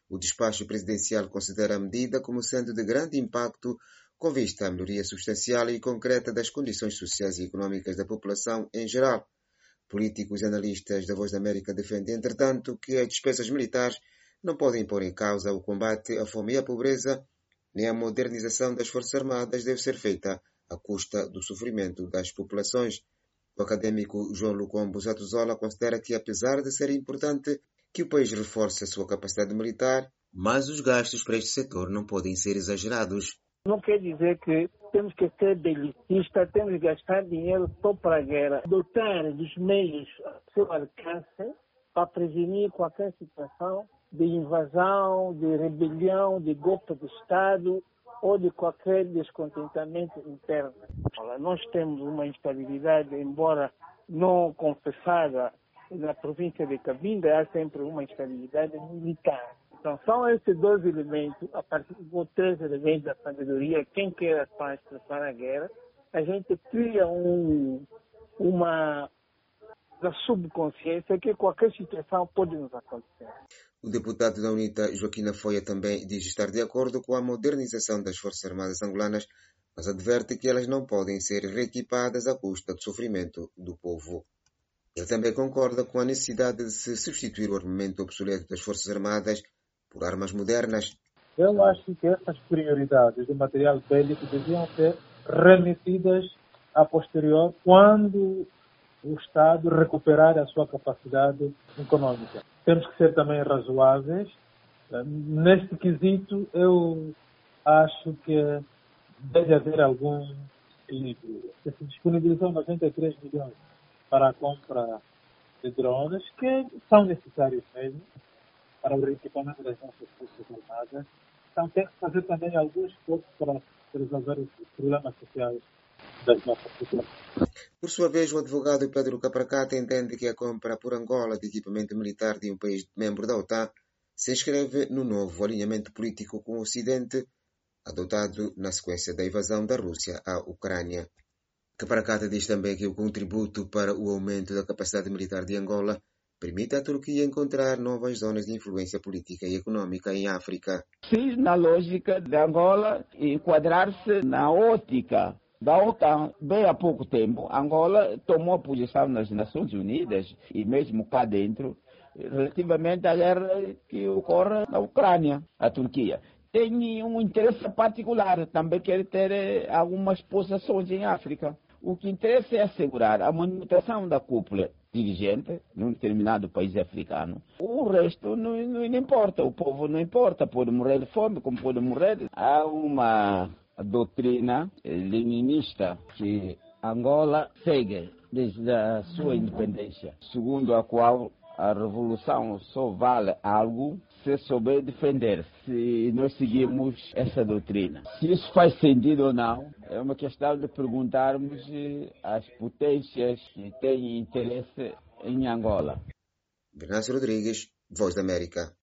O despacho presidencial considera a medida como sendo de grande impacto com vista à melhoria substancial e concreta das condições sociais e econômicas da população em geral. Políticos e analistas da Voz da América defendem, entretanto, que as despesas militares não podem pôr em causa o combate à fome e à pobreza, nem a modernização das Forças Armadas deve ser feita à custa do sofrimento das populações. O académico João Lucombo Zatuzola considera que, apesar de ser importante que o país reforce a sua capacidade militar, mas os gastos para este setor não podem ser exagerados. Não quer dizer que temos que ser delitistas, temos que gastar dinheiro só para a guerra. Dotar dos meios ao seu alcance para prevenir qualquer situação de invasão, de rebelião, de golpe de Estado ou de qualquer descontentamento interno. Nós temos uma instabilidade, embora não confessada na província de Cabinda, há sempre uma instabilidade militar. Então, são esses dois elementos, a partir dos três elementos da sabedoria, quem quer a paz prepara a guerra, a gente cria uma subconsciência que qualquer situação pode nos acontecer. O deputado da UNITA, Joaquim Afoia, também diz estar de acordo com a modernização das Forças Armadas angolanas, mas adverte que elas não podem ser reequipadas à custa do sofrimento do povo. Ele também concorda com a necessidade de se substituir o armamento obsoleto das Forças Armadas por armas modernas. Eu acho que essas prioridades do material bélico deviam ser remetidas a posterior quando o Estado recuperar a sua capacidade econômica. Temos que ser também razoáveis. Neste quesito, eu acho que deve haver algum equilíbrio. Se disponibilizam 93 milhões para a compra de drones, que são necessários mesmo para o reequipamento das nossas Forças Armadas. Então, tem que fazer também alguns esforços para resolver os problemas sociais das nossas populações. Por sua vez, o advogado Pedro Capracata entende que a compra por Angola de equipamento militar de um país membro da OTAN se inscreve no novo alinhamento político com o Ocidente, adotado na sequência da invasão da Rússia à Ucrânia. Capracata diz também que o contributo para o aumento da capacidade militar de Angola permite à Turquia encontrar novas zonas de influência política e econômica em África. Se na lógica de Angola enquadrar-se na ótica da OTAN, bem há pouco tempo, Angola tomou a posição nas Nações Unidas e mesmo cá dentro, relativamente à guerra que ocorre na Ucrânia, a Turquia. Tem um interesse particular, também quer ter algumas posições em África. O que interessa é assegurar a manutenção da cúpula dirigente num determinado país africano. O resto não importa, o povo não importa, pode morrer de fome, como pode morrer. Há uma doutrina leninista que Angola segue desde a sua independência, segundo a qual a revolução só vale algo se souber defender. Se nós seguimos essa doutrina, se isso faz sentido ou não, é uma questão de perguntarmos às potências que têm interesse em Angola. Venâncio Rodrigues, Voz da América.